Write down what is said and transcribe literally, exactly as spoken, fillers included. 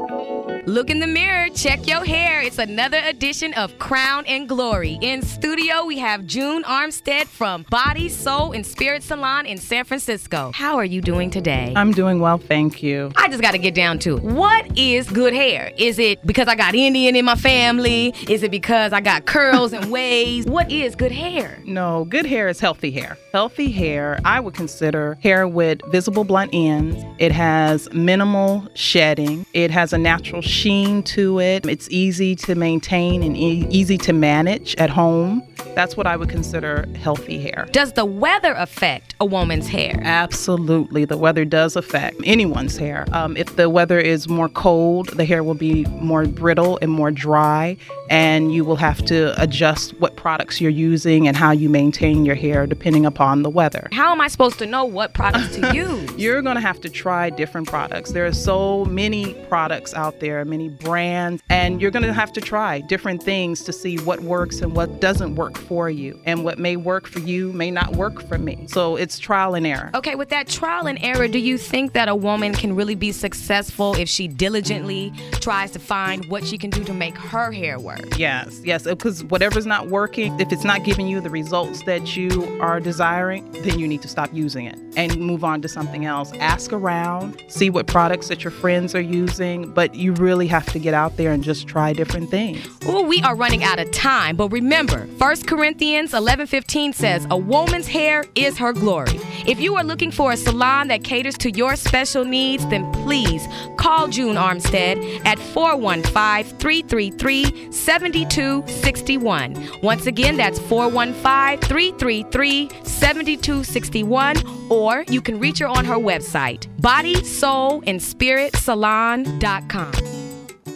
Look in the mirror, check your hair. It's another edition of Crown and Glory. In studio, we have June Armstead from Body, Soul, and Spirit Salon in San Francisco. How are you doing today? I'm doing well, thank you. I just got to get down to it. What is good hair? Is it because I got Indian in my family? Is it because I got curls and waves? What is good hair? No, good hair is healthy hair. Healthy hair, I would consider hair with visible blunt ends. It has minimal shedding. It has a natural sheen to it. It's easy to maintain and e- easy to manage at home. That's what I would consider healthy hair. Does the weather affect a woman's hair? Absolutely. The weather does affect anyone's hair. Um, if the weather is more cold, the hair will be more brittle and more dry, and you will have to adjust what products you're using and how you maintain your hair depending upon the weather. How am I supposed to know what products to use? You're going to have to try different products. There are so many products out there, many brands, and you're going to have to try different things to see what works and what doesn't work for you. And what may work for you may not work for me. So it's trial and error. Okay, with that trial and error, do you think that a woman can really be successful if she diligently tries to find what she can do to make her hair work? Yes, yes, because whatever's not working, if it's not giving you the results that you are desiring, then you need to stop using it and move on to something else. Ask around, see what products that your friends are using, but you really have to get out there and just try different things. Well, we are running out of time, but remember, First Corinthians eleven fifteen says, a woman's hair is her glory. If you are looking for a salon that caters to your special needs, then please call June Armstead at four one five, three three three, seven two six one. Once again, that's four one five, three three three, seven two six one, or you can reach her on her website, body soul and spirit salon dot com.